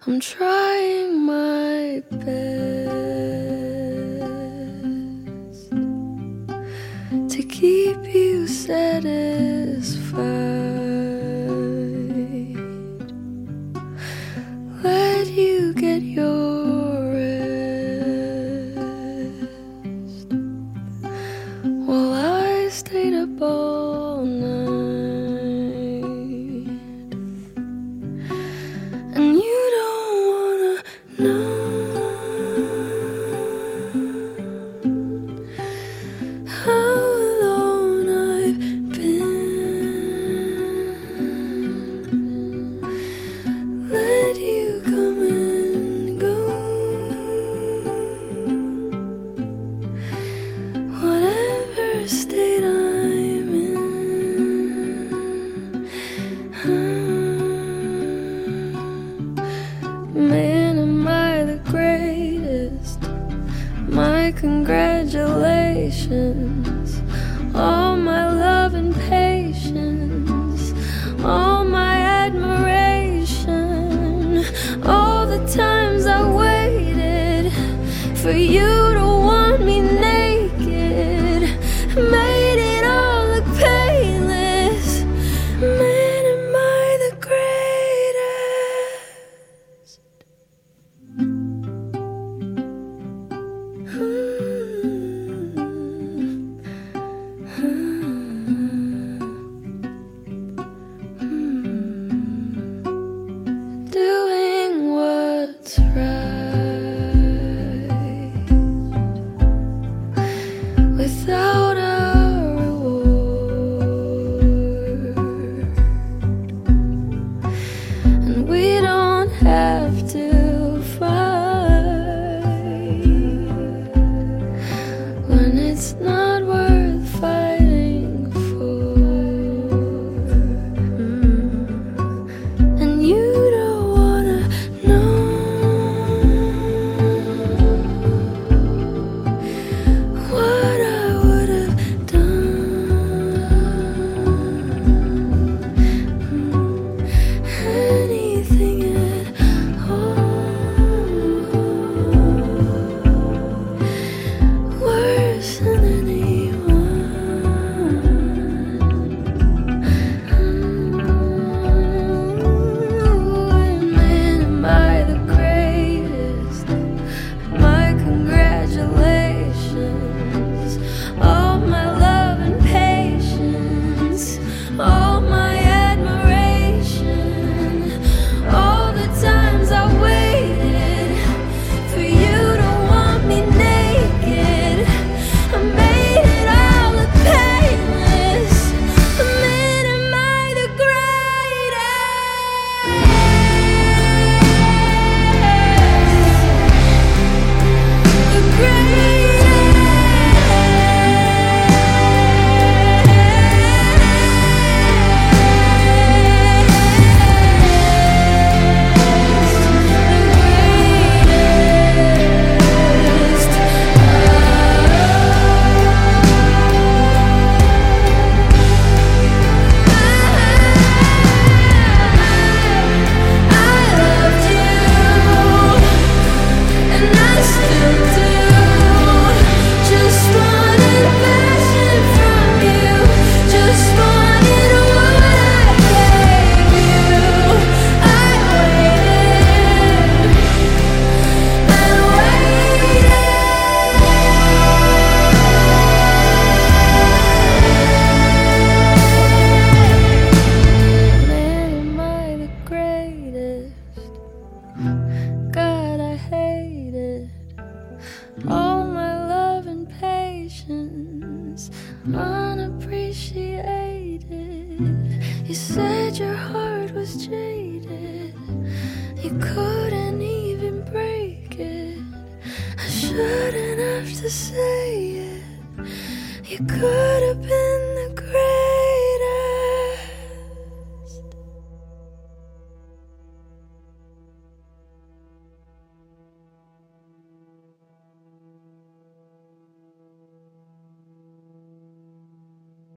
I'm trying my best to keep you satisfied. Let you get your rest while I stayed up all night. And you don't wanna know how alone I've been. Let you come and go, whatever state I'm in. Man, am I the greatest? My congratulations. All my love and patience, all my admiration, all the times I waited for you to want me naked, made it all look painless. Man, am I the greatest? Doing what's right without a reward, and we don't have to fight when it's not worth fighting for. And you don't wanna know what I would have done, anything at all, worse than anyone. Man, am I the greatest? My congratulations. All my love and patience, all my admiration, all the times I waited for you to want me naked, I made it all look painless. Man, am I the God, I hate it. All my love and patience unappreciated. You said your heart was jaded, you couldn't even break it. I shouldn't have to say it. You could have been